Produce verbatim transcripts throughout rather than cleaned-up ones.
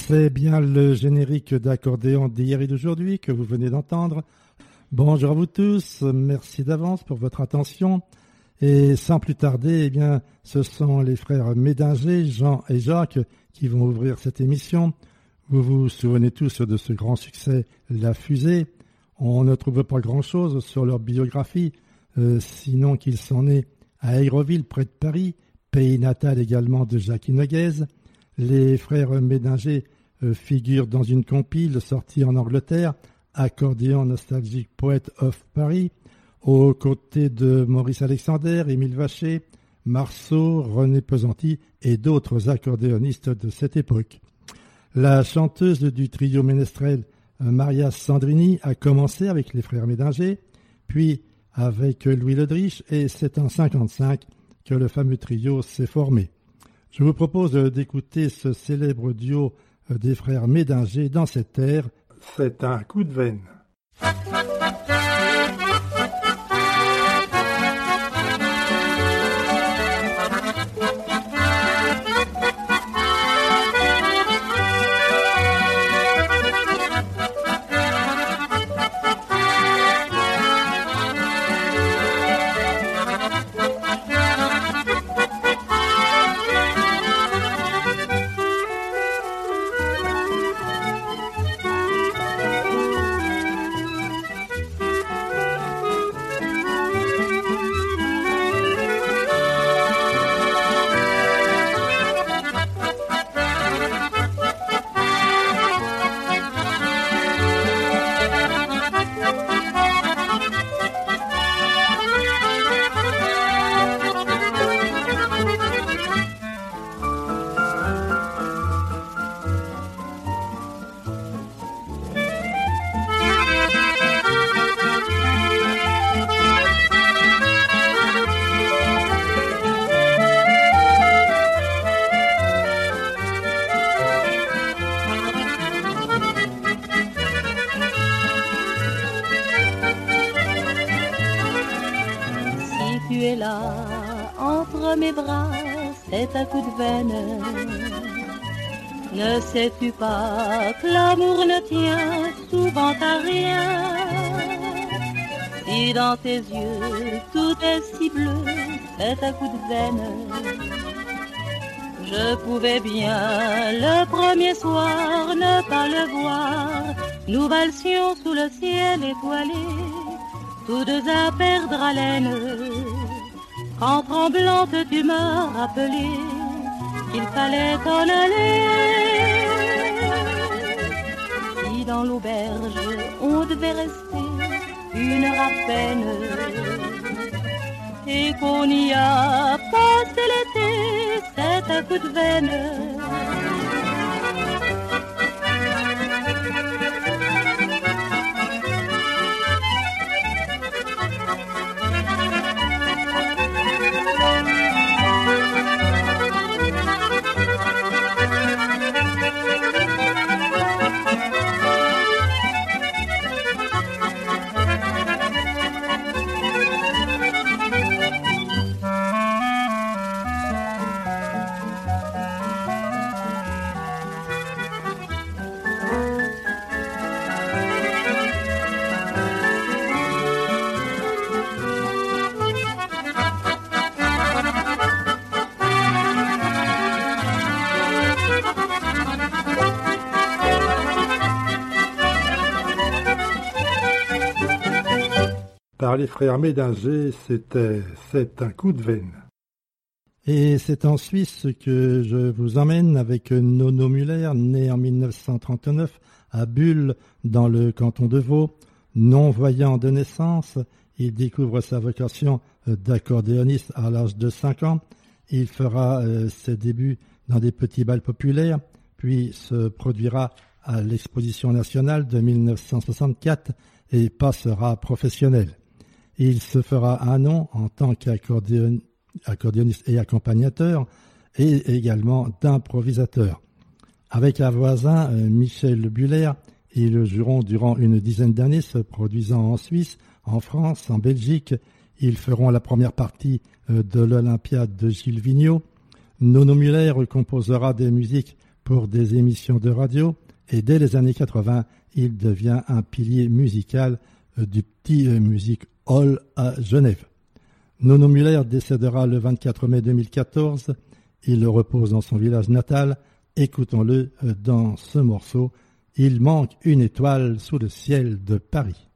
C'est bien le générique d'accordéon d'hier et d'aujourd'hui que vous venez d'entendre. Bonjour à vous tous, merci d'avance pour votre attention. Et sans plus tarder, eh bien, ce sont les frères Médinger, Jean et Jacques, qui vont ouvrir cette émission. Vous vous souvenez tous de ce grand succès, La Fusée. On ne trouve pas grand-chose sur leur biographie, euh, sinon qu'ils sont nés à Aéroville, près de Paris, pays natal également de Jacques Hinoguez. Les frères Médinger euh, figurent dans une compile sortie en Angleterre, Accordéon Nostalgic Poet of Paris, aux côtés de Maurice Alexander, Émile Vacher, Marceau, René Pesanti et d'autres accordéonistes de cette époque. La chanteuse du trio ménestrel Maria Sandrini a commencé avec les frères Médinger, puis avec Louis Ledrich, et c'est en cinquante-cinq que le fameux trio s'est formé. Je vous propose d'écouter ce célèbre duo des frères Médinger dans cette ère. C'est un coup de veine. C'est un coup de veine. Ne sais-tu pas que l'amour ne tient souvent à rien? Si dans tes yeux tout est si bleu, c'est un coup de veine. Je pouvais bien le premier soir ne pas le voir. Nous valsions sous le ciel étoilé, tous deux à perdre haleine. Quand tremblante tu m'as rappelé qu'il fallait t'en aller. Si dans l'auberge on devait rester une heure à peine et qu'on y a passé l'été, c'est un coup de veine. Par les frères Médinger, c'était « C'est un coup de veine ». Et c'est en Suisse que je vous emmène avec Nono Müller, né en mille neuf cent trente-neuf à Bulle, dans le canton de Vaud. Non-voyant de naissance, il découvre sa vocation d'accordéoniste à l'âge de cinq ans. Il fera euh, ses débuts dans des petits bals populaires, puis se produira à l'exposition nationale de mille neuf cent soixante-quatre et passera professionnel. Il se fera un nom en tant qu'accordéoniste et accompagnateur et également d'improvisateur. Avec un voisin, Michel Buller, ils joueront durant une dizaine d'années, se produisant en Suisse, en France, en Belgique. Ils feront la première partie de l'Olympiade de Gilles Vigneault. Nono Müller composera des musiques pour des émissions de radio et dès les années quatre-vingts, il devient un pilier musical du Petit Music Hall à Genève. Nono Müller décédera le vingt-quatre mai deux mille quatorze. Il repose dans son village natal. Écoutons-le dans ce morceau. Il manque une étoile sous le ciel de Paris.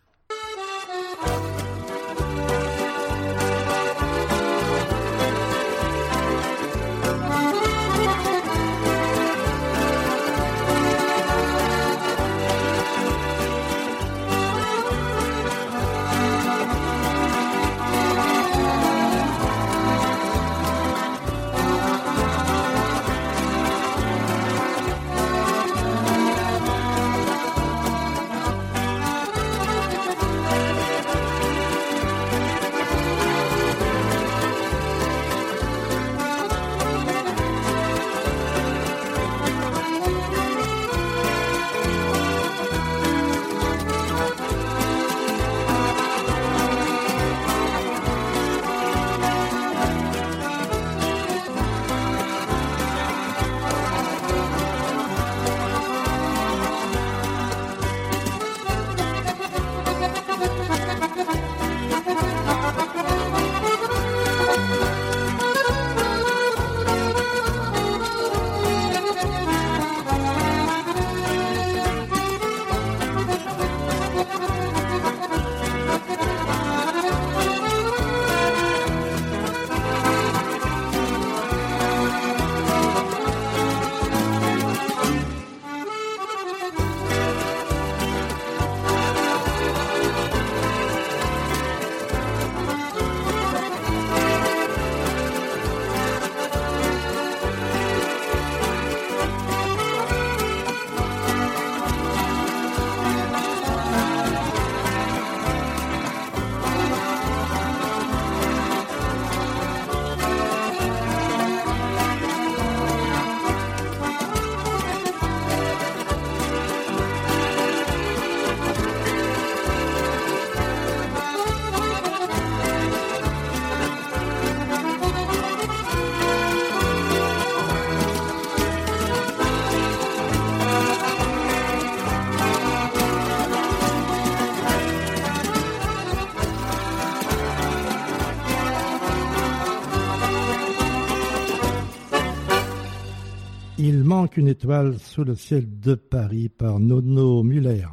Il manque une étoile sous le ciel de Paris par Nono Müller.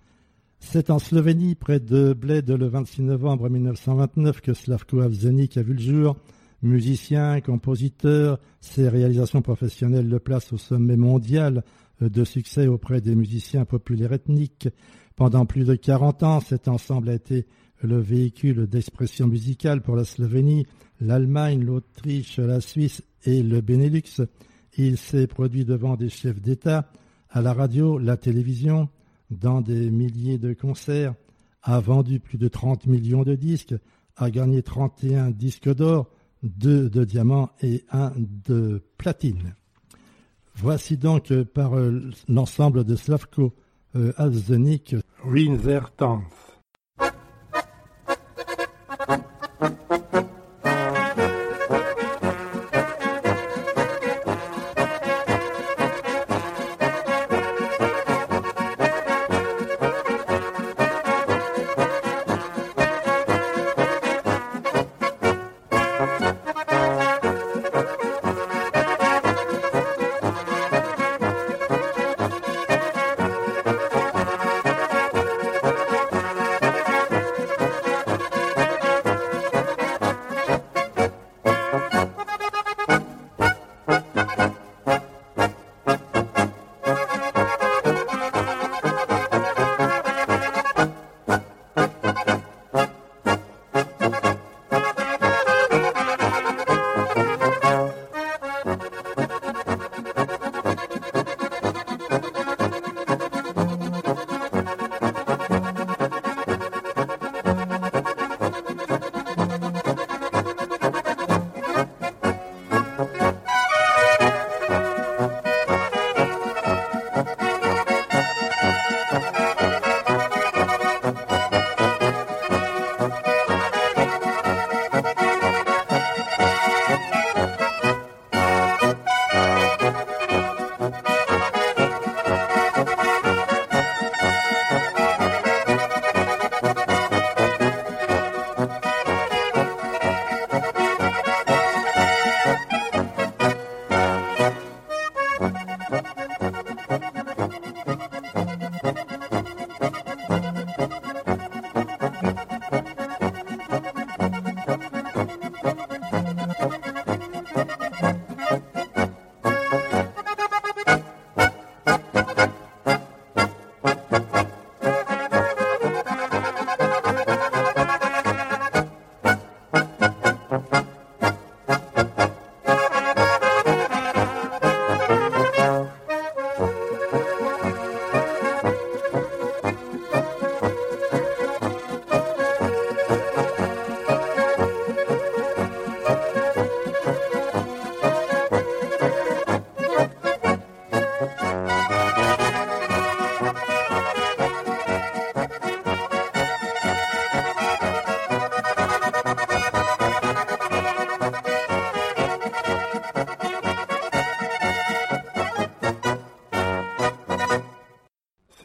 C'est en Slovénie, près de Bled, le vingt-six novembre mille neuf cent vingt-neuf, que Slavko Avsenik a vu le jour. Musicien, compositeur, ses réalisations professionnelles le placent au sommet mondial de succès auprès des musiciens populaires ethniques. Pendant plus de quarante ans, cet ensemble a été le véhicule d'expression musicale pour la Slovénie, l'Allemagne, l'Autriche, la Suisse et le Benelux. Il s'est produit devant des chefs d'État, à la radio, la télévision, dans des milliers de concerts, a vendu plus de trente millions de disques, a gagné trente et un disques d'or, deux de diamant et un de platine. Voici donc euh, par euh, l'ensemble de Slavko euh, Avsenik, Rinsertans.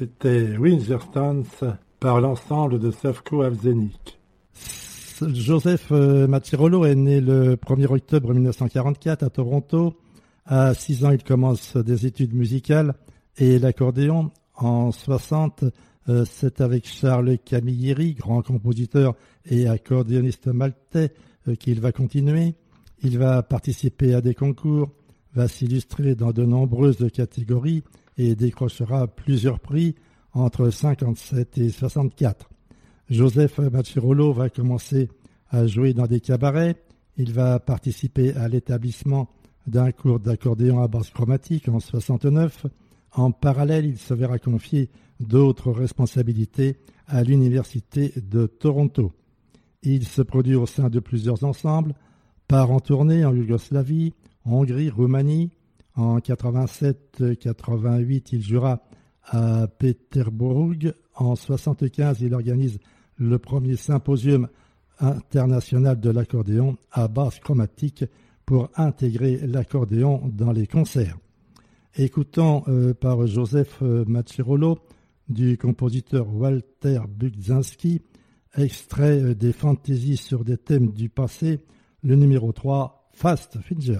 C'était Winterstones par l'ensemble de Savko Avsenik. Joseph Macirolo est né le premier octobre mille neuf cent quarante-quatre à Toronto. À six ans, il commence des études musicales et l'accordéon. En soixante, c'est avec Charles Camilleri, grand compositeur et accordéoniste maltais, qu'il va continuer. Il va participer à des concours, va s'illustrer dans de nombreuses catégories et décrochera plusieurs prix entre cinquante-sept et soixante-quatre. Joseph Macirolo va commencer à jouer dans des cabarets. Il va participer à l'établissement d'un cours d'accordéon à basse chromatique en soixante-neuf. En parallèle, il se verra confier d'autres responsabilités à l'Université de Toronto. Il se produit au sein de plusieurs ensembles, part en tournée en Yougoslavie, Hongrie, Roumanie. En quatre-vingt-sept quatre-vingt-huit, il jouera à Pétersbourg. En soixante-quinze, il organise le premier symposium international de l'accordéon à basse chromatique pour intégrer l'accordéon dans les concerts. Écoutons euh, par Joseph Macirolo du compositeur Walter Budzinski, extrait des fantaisies sur des thèmes du passé, le numéro trois, Fast Finger.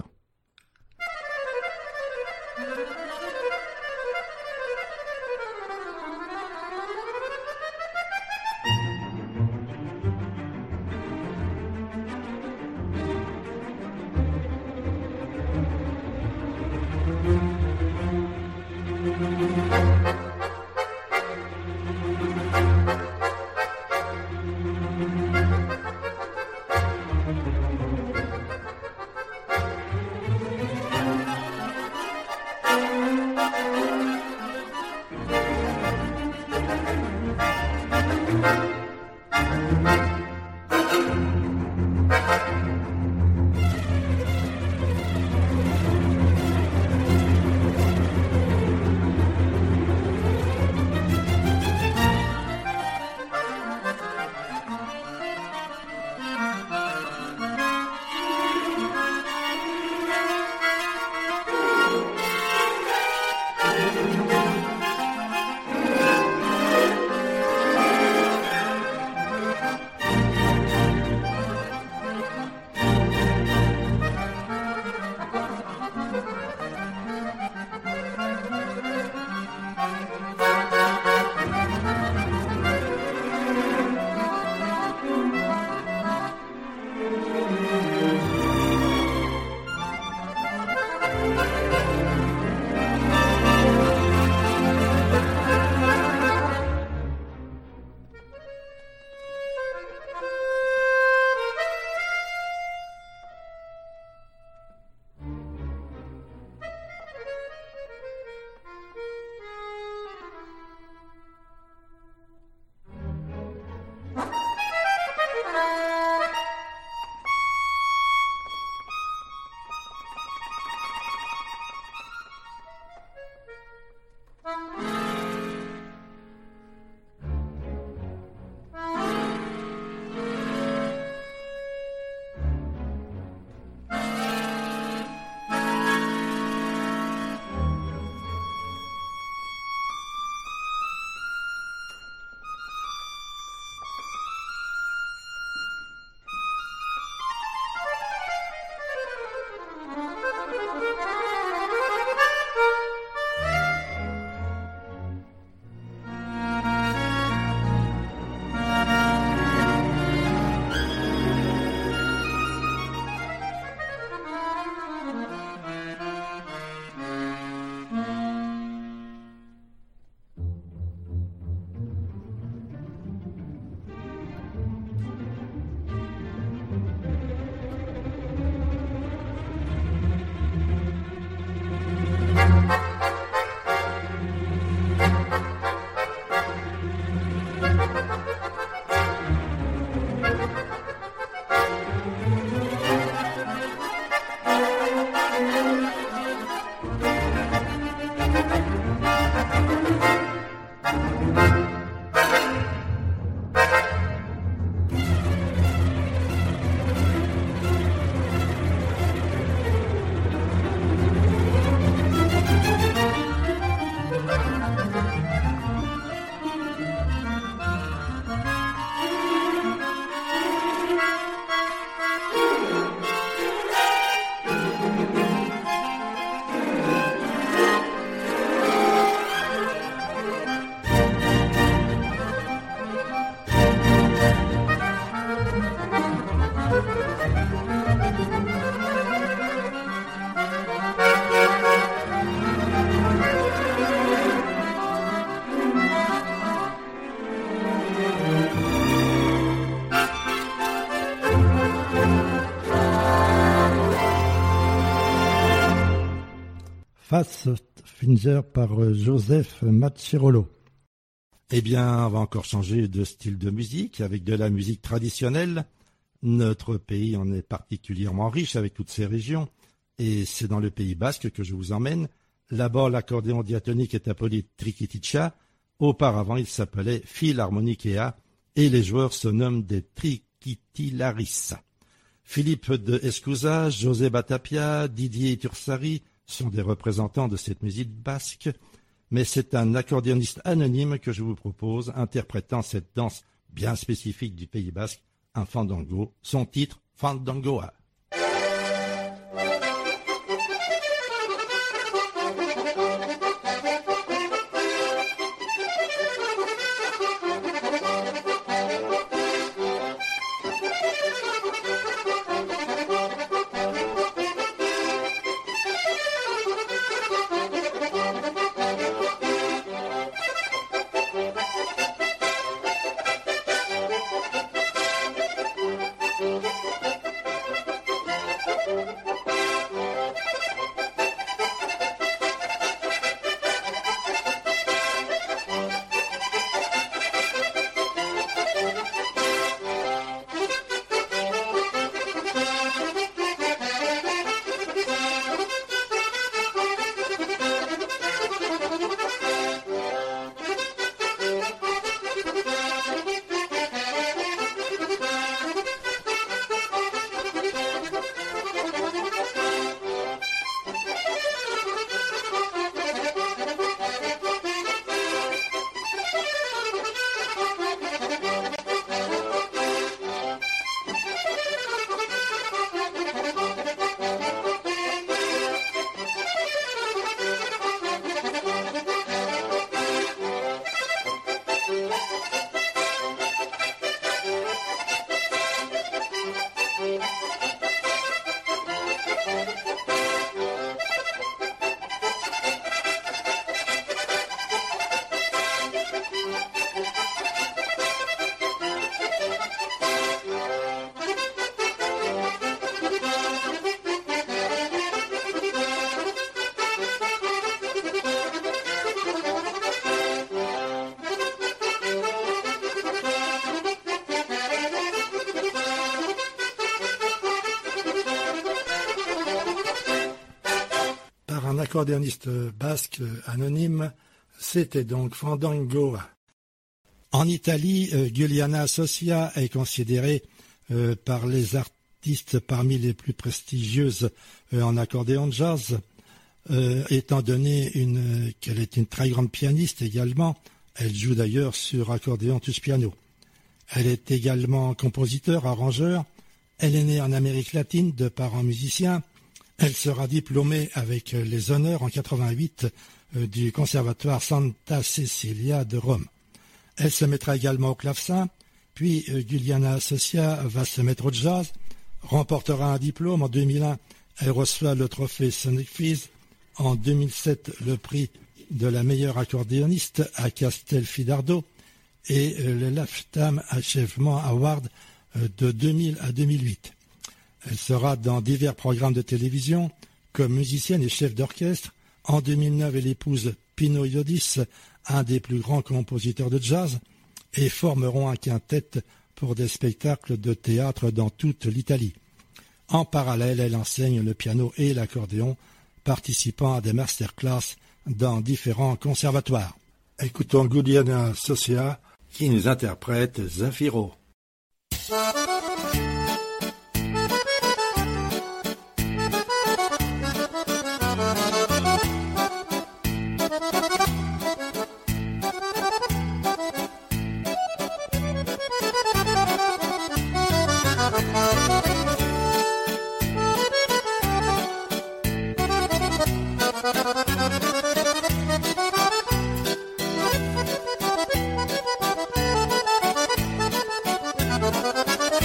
Fast Finger par Joseph Maccherolo. Eh bien, on va encore changer de style de musique avec de la musique traditionnelle. Notre pays en est particulièrement riche avec toutes ces régions et c'est dans le Pays Basque que je vous emmène. Là-bas, l'accordéon diatonique est appelé Trikiticha. Auparavant, il s'appelait Philharmonikea et les joueurs se nomment des Trikitilaris. Philippe de Escouza, José Batapia, Didier Tursari sont des représentants de cette musique basque, mais c'est un accordéoniste anonyme que je vous propose, interprétant cette danse bien spécifique du Pays Basque, un fandango, son titre Fandangoa. Accordéoniste basque anonyme, c'était donc Fandangoa. En Italie, euh, Giuliana Socia est considérée euh, par les artistes parmi les plus prestigieuses euh, en accordéon de jazz, euh, étant donné une, qu'elle est une très grande pianiste également. Elle joue d'ailleurs sur accordéon touche piano. Elle est également compositeur, arrangeur. Elle est née en Amérique latine de parents musiciens. Elle sera diplômée avec les honneurs en quatre-vingt-huit du Conservatoire Santa Cecilia de Rome. Elle se mettra également au clavecin, puis Giuliana Socia va se mettre au jazz, remportera un diplôme en deux mille un, elle reçoit le trophée Sonic Fizz, en deux mille sept le prix de la meilleure accordéoniste à Castelfidardo et le Lifetime Achievement Award de deux mille à deux mille huit. Elle sera dans divers programmes de télévision comme musicienne et chef d'orchestre. En deux mille neuf, elle épouse Pino Iodis, un des plus grands compositeurs de jazz, et formeront un quintet pour des spectacles de théâtre dans toute l'Italie. En parallèle, elle enseigne le piano et l'accordéon, participant à des masterclass dans différents conservatoires. Écoutons Giuliana Socia qui nous interprète Zafiro. Thank you.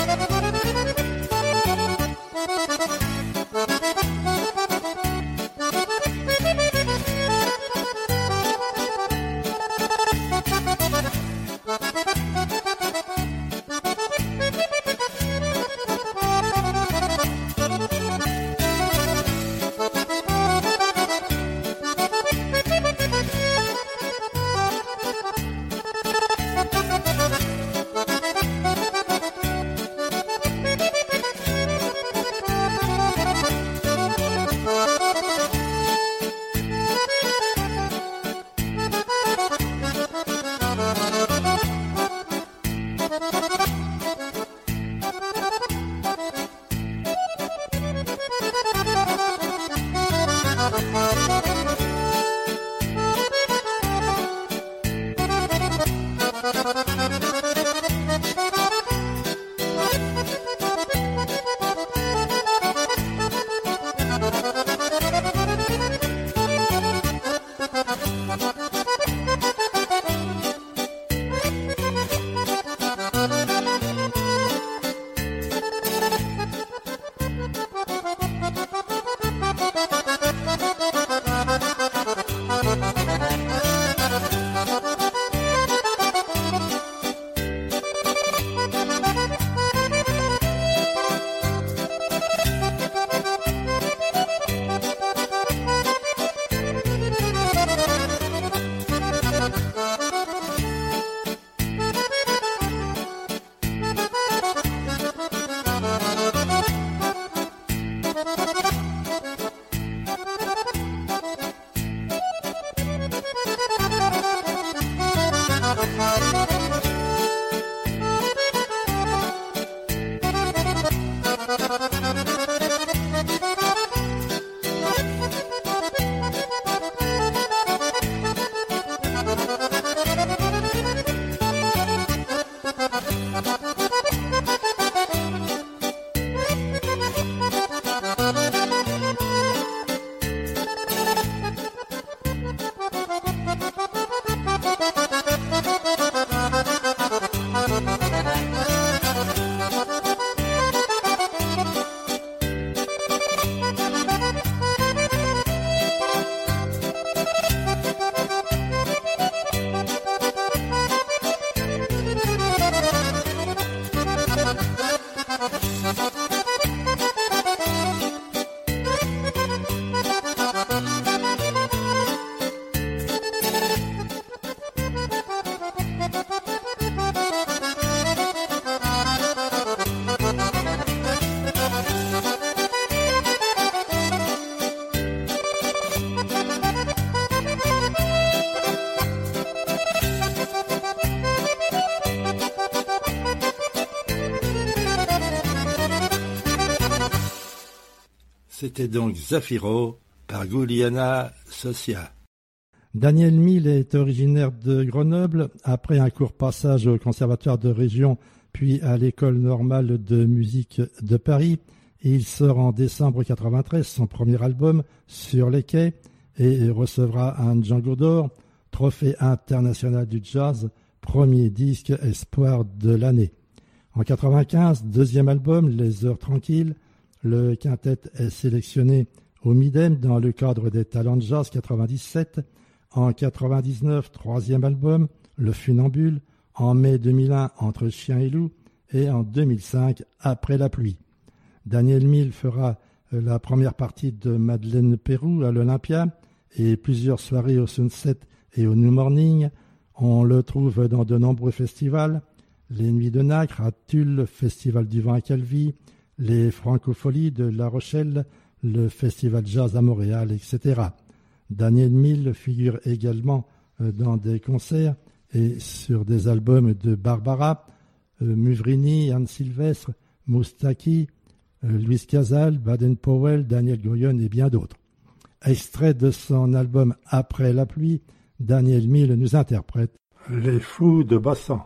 C'était donc Zafiro par Giuliana Socia. Daniel Mille est originaire de Grenoble. Après un court passage au conservatoire de région, puis à l'école normale de musique de Paris, il sort en décembre quatre-vingt-treize son premier album, Sur les quais, et recevra un Django d'or, trophée international du jazz, premier disque espoir de l'année. En quatre-vingt-quinze, deuxième album, Les Heures Tranquilles, le quintet est sélectionné au Midem dans le cadre des Talents de Jazz quatre-vingt-dix-sept. En quatre-vingt-dix-neuf, troisième album, Le Funambule. En mai deux mille un, Entre chien et loup. Et en deux mille cinq, Après la pluie. Daniel Mille fera la première partie de Madeleine Peyroux à l'Olympia et plusieurs soirées au Sunset et au New Morning. On le trouve dans de nombreux festivals. Les Nuits de Nacre à Tulle, Festival du Vent à Calvi, les Francopholies de La Rochelle, le Festival Jazz à Montréal, et cetera. Daniel Mille figure également dans des concerts et sur des albums de Barbara, Muvrini, Anne Sylvestre, Moustaki, Louis Casal, Baden-Powell, Daniel Goyon et bien d'autres. Extrait de son album Après la pluie, Daniel Mille nous interprète Les Fous de Bassan.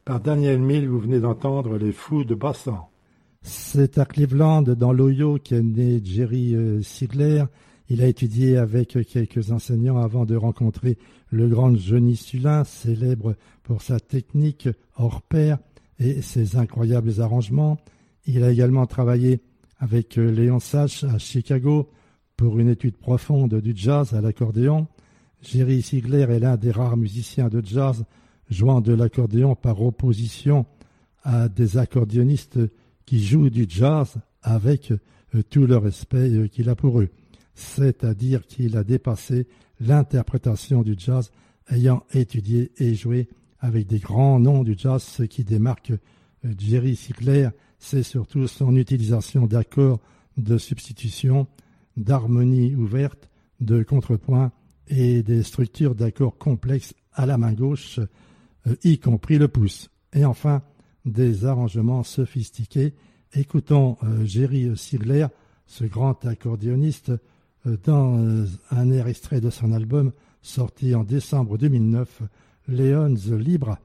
par Daniel Mill. Vous venez d'entendre Les Fous de Bassan. C'est à Cleveland, dans l'Ohio, qu'est né Jerry Siegler. Il a étudié avec quelques enseignants avant de rencontrer le grand Johnny Sulin, célèbre pour sa technique hors pair et ses incroyables arrangements. Il a également travaillé avec Léon Sachs à Chicago pour une étude profonde du jazz à l'accordéon. Jerry Siegler est l'un des rares musiciens de jazz jouant de l'accordéon par opposition à des accordéonistes qui jouent du jazz avec tout le respect qu'il a pour eux. C'est-à-dire qu'il a dépassé l'interprétation du jazz, ayant étudié et joué avec des grands noms du jazz. Ce qui démarque Jerry Siegler, c'est surtout son utilisation d'accords de substitution, d'harmonie ouverte, de contrepoint et des structures d'accords complexes à la main gauche, y compris le pouce. Et enfin, des arrangements sophistiqués. Écoutons Jerry Siegler, ce grand accordéoniste, dans un air extrait de son album sorti en décembre deux mille neuf, Leon's Libra.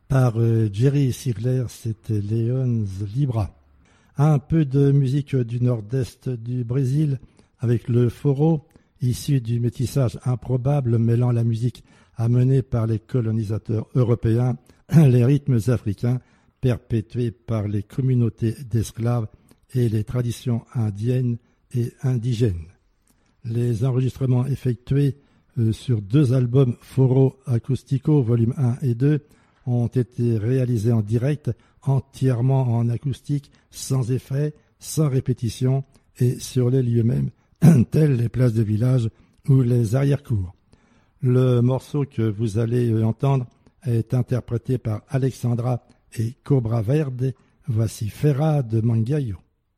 Par euh, Jerry Sigler, c'était Leon's Libra. Un peu de musique du nord-est du Brésil avec le forró, issu du métissage improbable mêlant la musique amenée par les colonisateurs européens, les rythmes africains perpétués par les communautés d'esclaves et les traditions indiennes et indigènes. Les enregistrements effectués euh, sur deux albums Forró Acústico, volume un et deux, ont été réalisés en direct, entièrement en acoustique, sans effet, sans répétition et sur les lieux mêmes, tels les places de village ou les arrière-cours. Le morceau que vous allez entendre est interprété par Alexandra et Cobra Verde. Voici Ferra de Mangaio.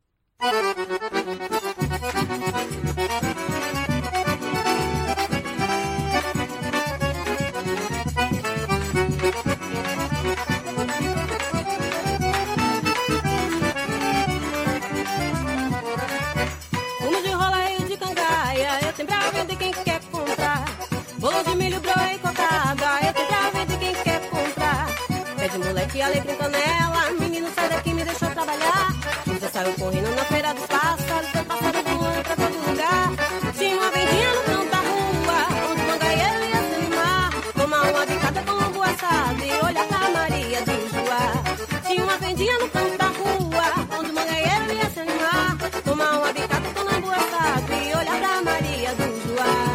Alegre canela, menino sai daqui, me deixou trabalhar. Você saiu correndo na feira dos pássaros, seu pássaro voando pra todo lugar. Tinha uma vendinha no canto da rua, onde o mangaeiro ia se animar, tomar uma bicada com lambu assado e olhar pra Maria do Joá. Tinha uma vendinha no canto da rua, onde o mangaeiro ia se animar, tomar uma bicada com lambu assado e olhar pra Maria do Joá.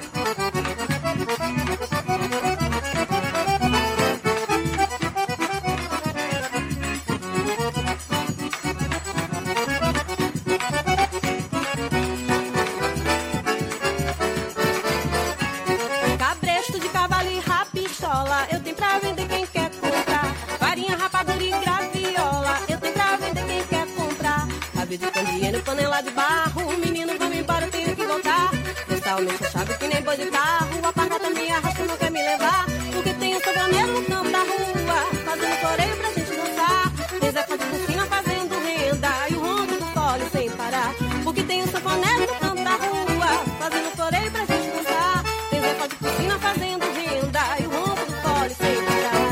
De candeeiro, panela de barro, o menino vamos embora, eu tenho que voltar. Essa alma chave que nem boi de carro, a parca também arrasta, não quer me levar. Porque tem um sanfoneiro no canto da rua, fazendo coreio pra gente dançar. Tem Zeca de Cucina fazendo renda e o ronco do fole sem parar. Porque tem um sanfoneiro no canto da rua, fazendo coreio pra gente dançar. Tem Zeca de Cucina fazendo renda e o ronco do fole sem parar.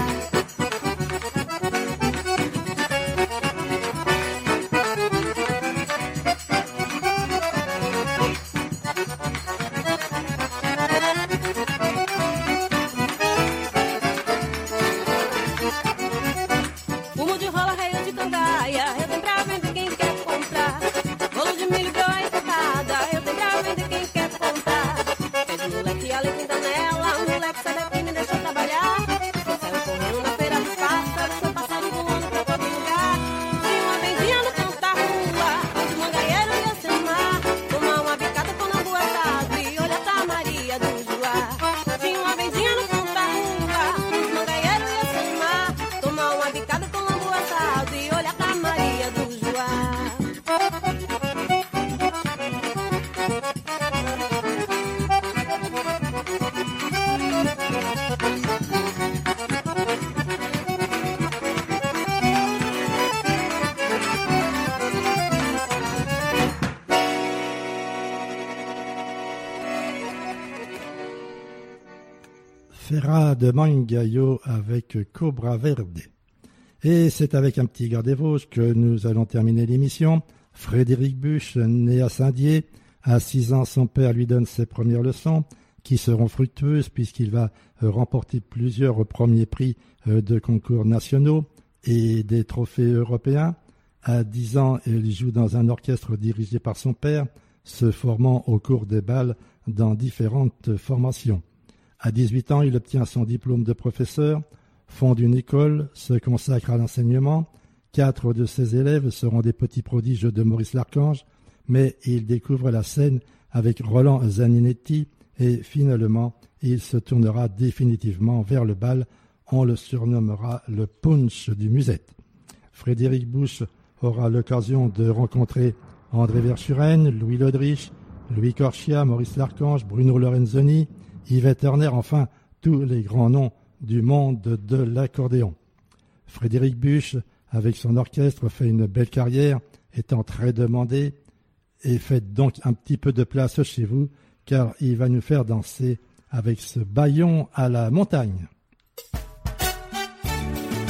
Ferra de Mangaio avec Cobra Verde. Et c'est avec un petit gars des Vosges que nous allons terminer l'émission. Frédéric Buch, né à Saint-Dié, à six ans, son père lui donne ses premières leçons, qui seront fructueuses puisqu'il va remporter plusieurs premiers prix de concours nationaux et des trophées européens. À dix ans, il joue dans un orchestre dirigé par son père, se formant au cours des bals dans différentes formations. À dix-huit ans, il obtient son diplôme de professeur, fonde une école, se consacre à l'enseignement. Quatre de ses élèves seront des petits prodiges de Maurice Larchange, mais il découvre la scène avec Roland Zaninetti et finalement, il se tournera définitivement vers le bal. On le surnommera le punch du musette. Frédéric Buch aura l'occasion de rencontrer André Verschuren, Louis Lodrich, Louis Corchia, Maurice Larchange, Bruno Lorenzoni, Yvette Horner, enfin tous les grands noms du monde de l'accordéon. Frédéric Buch, avec son orchestre, fait une belle carrière, étant très demandé, et faites donc un petit peu de place chez vous, car il va nous faire danser avec ce bâillon à la montagne.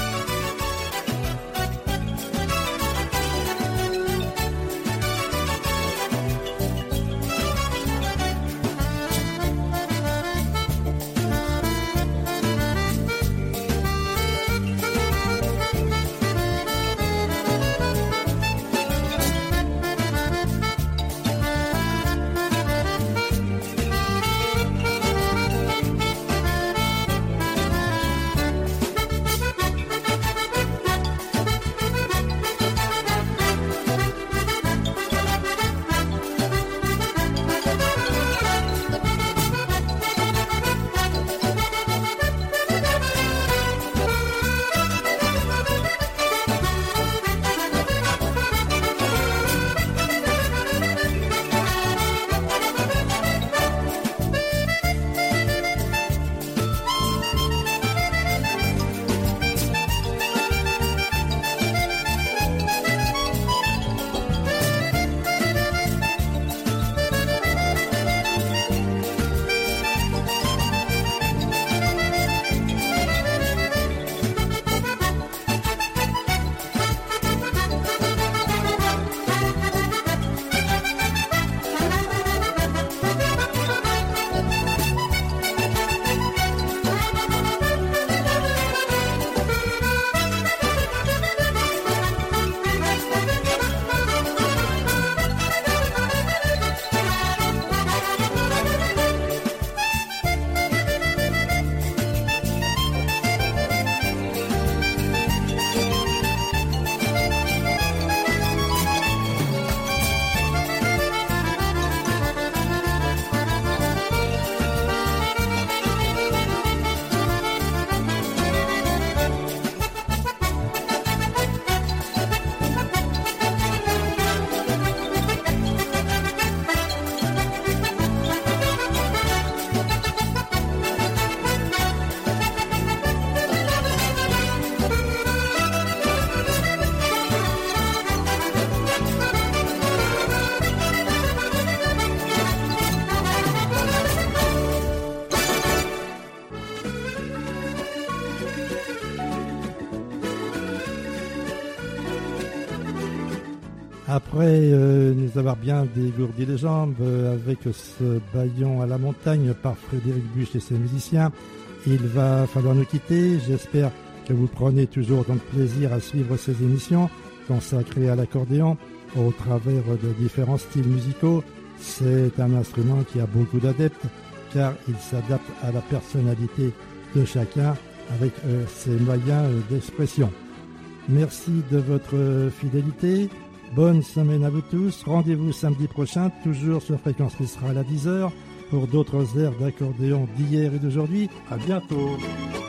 Après euh, nous avoir bien dégourdi les jambes euh, avec ce bâillon à la montagne par Frédéric Buche et ses musiciens, il va falloir nous quitter. J'espère que vous prenez toujours autant de plaisir à suivre ces émissions consacrées à l'accordéon au travers de différents styles musicaux. C'est un instrument qui a beaucoup d'adeptes car il s'adapte à la personnalité de chacun avec euh, ses moyens euh, d'expression. Merci de votre fidélité. Bonne semaine à vous tous. Rendez-vous samedi prochain, toujours sur Fréquence Mistral à dix heures, pour d'autres airs d'accordéon d'hier et d'aujourd'hui. À bientôt.